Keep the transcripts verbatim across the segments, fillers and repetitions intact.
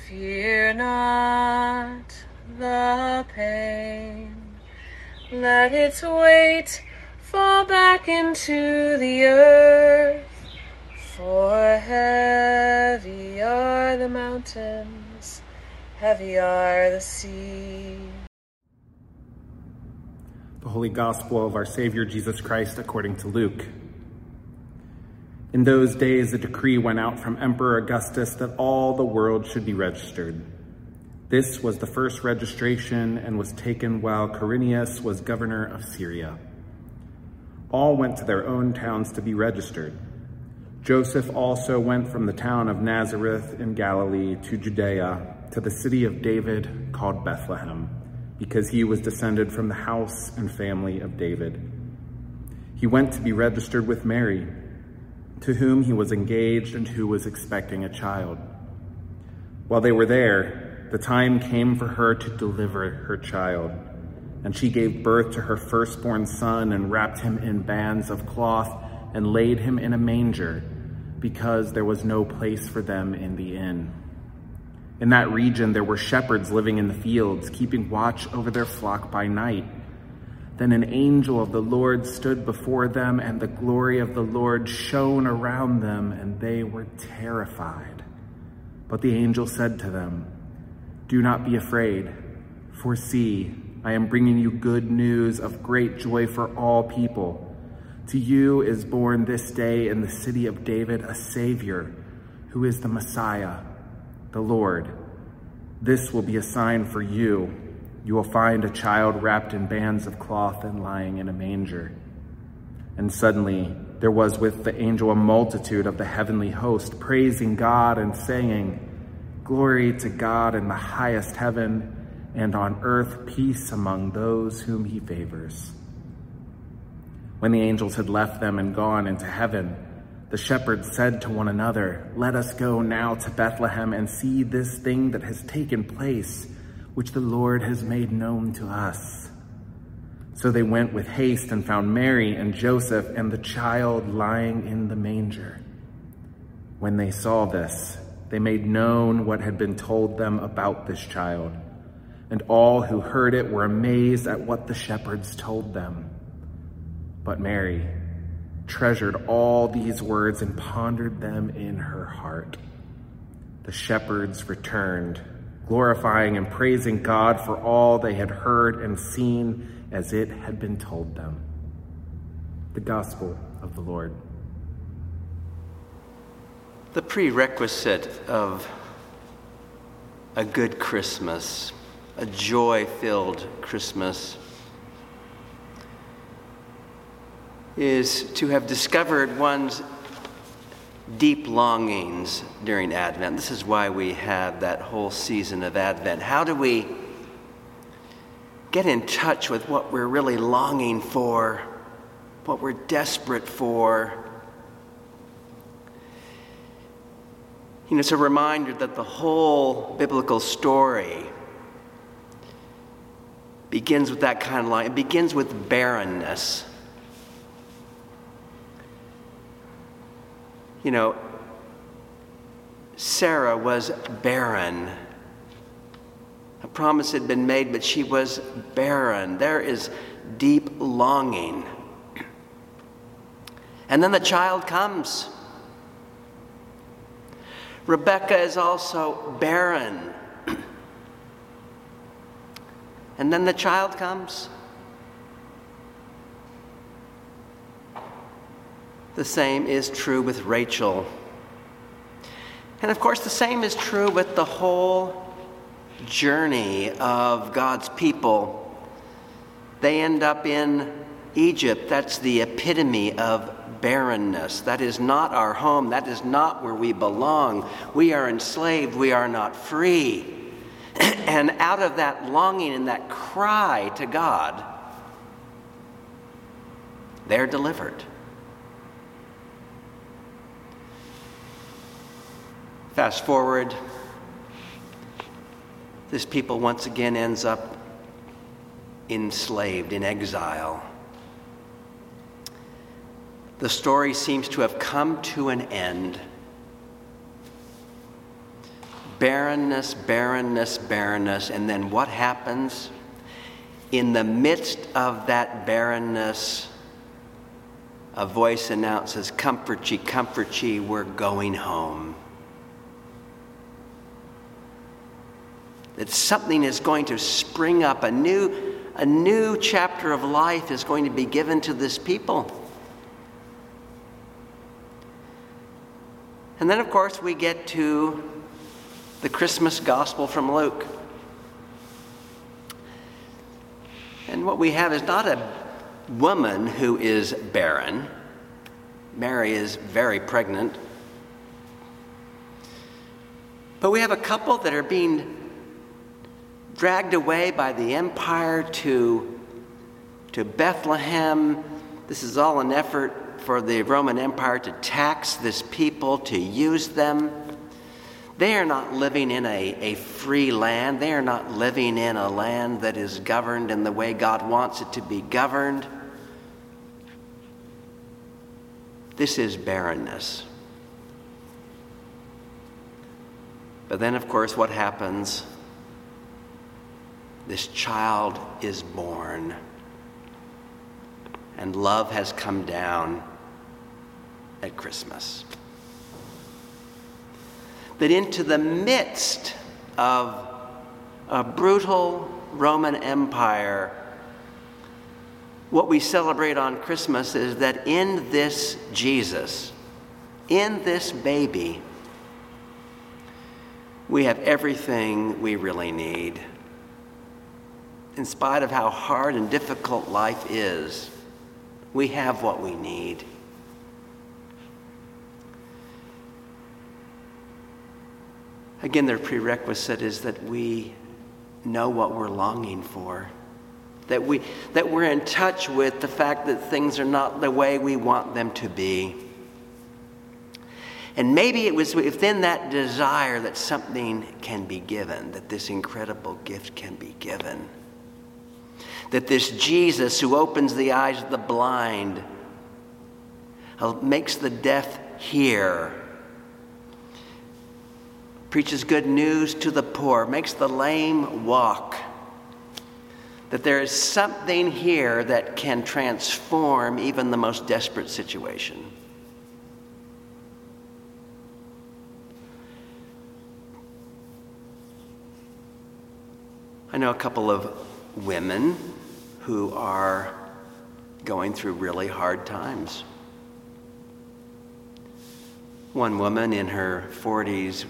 Fear not the pain. Let its weight fall back into the earth. For heavy are the mountains, heavy are the seas. The Holy Gospel of our Savior Jesus Christ according to Luke. In those days, a decree went out from Emperor Augustus that all the world should be registered. This was the first registration and was taken while Quirinius was governor of Syria. All went to their own towns to be registered. Joseph also went from the town of Nazareth in Galilee to Judea, to the city of David called Bethlehem, because he was descended from the house and family of David. He went to be registered with Mary, to whom he was engaged and who was expecting a child. While they were there, the time came for her to deliver her child, and she gave birth to her firstborn son and wrapped him in bands of cloth and laid him in a manger, because there was no place for them in the inn. In that region there were shepherds living in the fields, keeping watch over their flock by night. Then an angel of the Lord stood before them, and the glory of the Lord shone around them, and they were terrified. But the angel said to them, "Do not be afraid, for see, I am bringing you good news of great joy for all people. To you is born this day in the city of David a Savior, who is the Messiah, the Lord. This will be a sign for you. You will find a child wrapped in bands of cloth and lying in a manger." And suddenly there was with the angel a multitude of the heavenly host, praising God and saying, "Glory to God in the highest heaven, and on earth peace among those whom he favors." When the angels had left them and gone into heaven, the shepherds said to one another, "Let us go now to Bethlehem and see this thing that has taken place, which the Lord has made known to us." So they went with haste and found Mary and Joseph and the child lying in the manger. When they saw this, they made known what had been told them about this child, and all who heard it were amazed at what the shepherds told them. But Mary treasured all these words and pondered them in her heart. The shepherds returned, glorifying and praising God for all they had heard and seen as it had been told them. The Gospel of the Lord. The prerequisite of a good Christmas, a joy-filled Christmas, is to have discovered one's deep longings during Advent. This is why we have that whole season of Advent. How do we get in touch with what we're really longing for, what we're desperate for? You know, it's a reminder that the whole biblical story begins with that kind of line. It begins with barrenness. You know, Sarah was barren. A promise had been made, but she was barren. There is deep longing. And then the child comes. Rebecca is also barren. And then the child comes. The same is true with Rachel. And of course, the same is true with the whole journey of God's people. They end up in Egypt. That's the epitome of barrenness. That is not our home. That is not where we belong. We are enslaved. We are not free. And out of that longing and that cry to God, they're delivered. Fast forward, this people once again ends up enslaved, in exile. The story seems to have come to an end. barrenness, barrenness, barrenness. And then what happens? In the midst of that barrenness, a voice announces, "Comfort ye, comfort ye, we're going home." That something is going to spring up, a new, a new chapter of life is going to be given to this people. And then, of course, we get to the Christmas gospel from Luke. And what we have is not a woman who is barren. Mary is very pregnant. But we have a couple that are being dragged away by the empire to, to Bethlehem. This is all an effort for the Roman Empire to tax this people, to use them. They are not living in a, a free land. They are not living in a land that is governed in the way God wants it to be governed. This is barrenness. But then, of course, what happens? This child is born, and love has come down at Christmas. That into the midst of a brutal Roman Empire, what we celebrate on Christmas is that in this Jesus, in this baby, we have everything we really need. In spite of how hard and difficult life is, we have what we need. Again, their prerequisite is that we know what we're longing for. That, we, that we're in touch with the fact that things are not the way we want them to be. And maybe it was within that desire that something can be given, that this incredible gift can be given. That this Jesus who opens the eyes of the blind, makes the deaf hear, preaches good news to the poor, makes the lame walk. That there is something here that can transform even the most desperate situation. I know a couple of women who are going through really hard times. One woman in her forties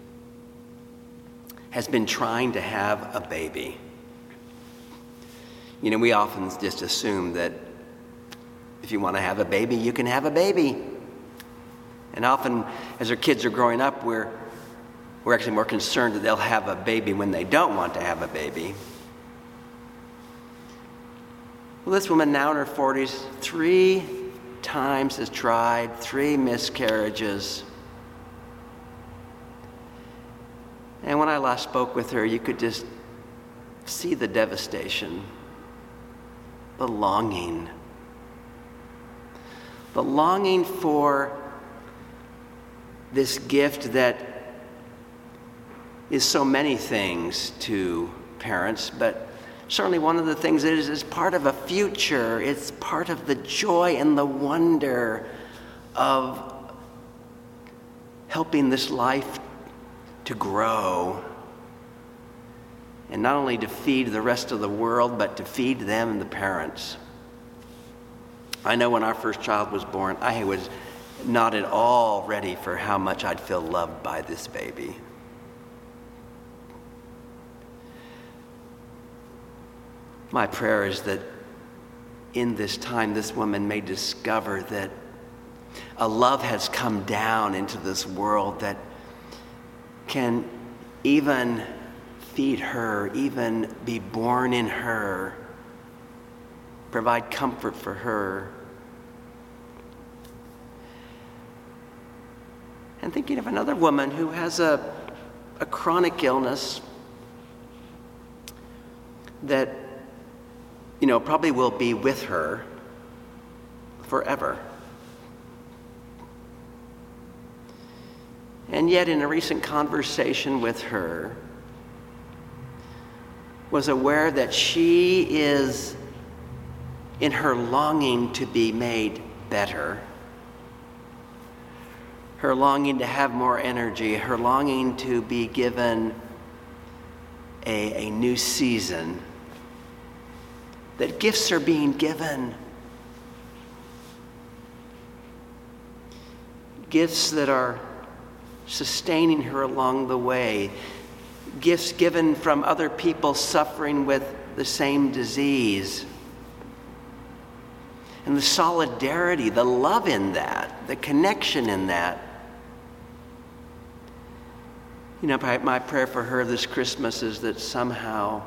has been trying to have a baby. You know, we often just assume that if you want to have a baby, you can have a baby. And often, as our kids are growing up, we're, we're actually more concerned that they'll have a baby when they don't want to have a baby. Well, this woman now in her forties, three times has tried, three miscarriages. And when I last spoke with her, you could just see the devastation, the longing, the longing for this gift that is so many things to parents, but certainly one of the things that is, is part of a future. It's part of the joy and the wonder of helping this life to grow, and not only to feed the rest of the world, but to feed them and the parents. I know when our first child was born, I was not at all ready for how much I'd feel loved by this baby. My prayer is that in this time, this woman may discover that a love has come down into this world that can even feed her, even be born in her, provide comfort for her. And thinking of another woman who has a, a chronic illness that, you know, probably will be with her forever. And yet in a recent conversation with her, was aware that she is, in her longing to be made better, her longing to have more energy, her longing to be given a, a new season, that gifts are being given. Gifts that are sustaining her along the way. Gifts given from other people suffering with the same disease. And the solidarity, the love in that, the connection in that. You know, my prayer for her this Christmas is that somehow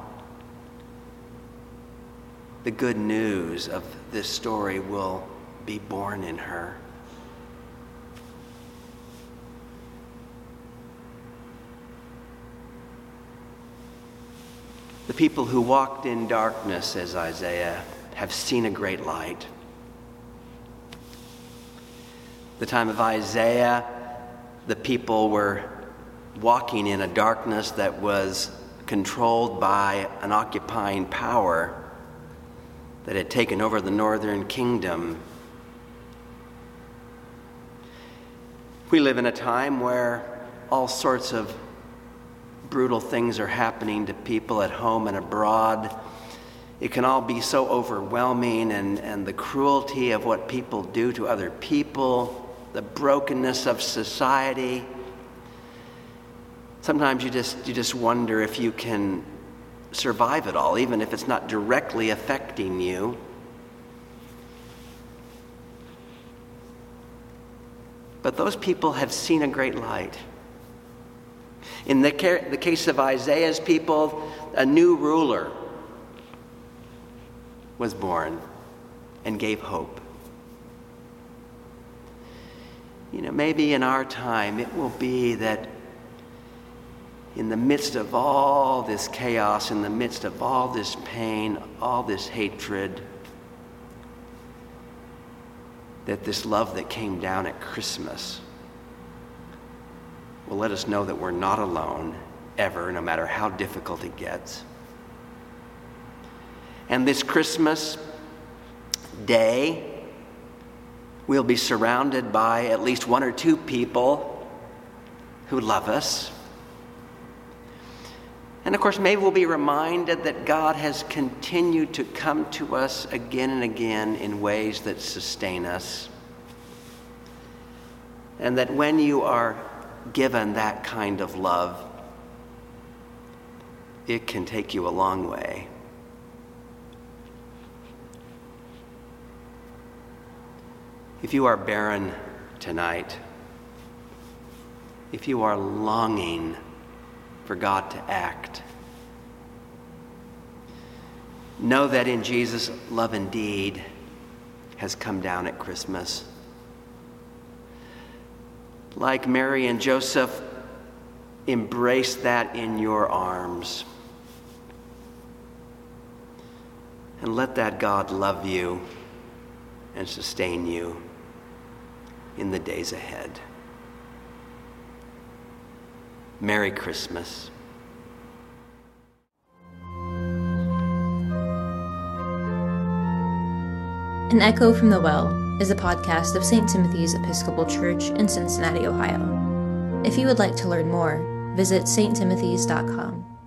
the good news of this story will be born in her. The people who walked in darkness, says Isaiah, have seen a great light. The time of Isaiah, the people were walking in a darkness that was controlled by an occupying power that had taken over the northern kingdom. We live in a time where all sorts of brutal things are happening to people at home and abroad. It can all be so overwhelming, and, and the cruelty of what people do to other people, the brokenness of society. Sometimes you just you just wonder if you can survive it all, even if it's not directly affecting you. But those people have seen a great light. In the, ca- the case of Isaiah's people, a new ruler was born and gave hope. You know, maybe in our time it will be that in the midst of all this chaos, in the midst of all this pain, all this hatred, that this love that came down at Christmas will let us know that we're not alone ever, no matter how difficult it gets. And this Christmas day, we'll be surrounded by at least one or two people who love us. And of course, maybe we'll be reminded that God has continued to come to us again and again in ways that sustain us. And that when you are given that kind of love, it can take you a long way. If you are barren tonight, if you are longing for God to act, know that in Jesus, love indeed has come down at Christmas. Like Mary and Joseph, embrace that in your arms. And let that God love you and sustain you in the days ahead. Merry Christmas. An Echo from the Well is a podcast of Saint Timothy's Episcopal Church in Cincinnati, Ohio. If you would like to learn more, visit s t timothy's dot com.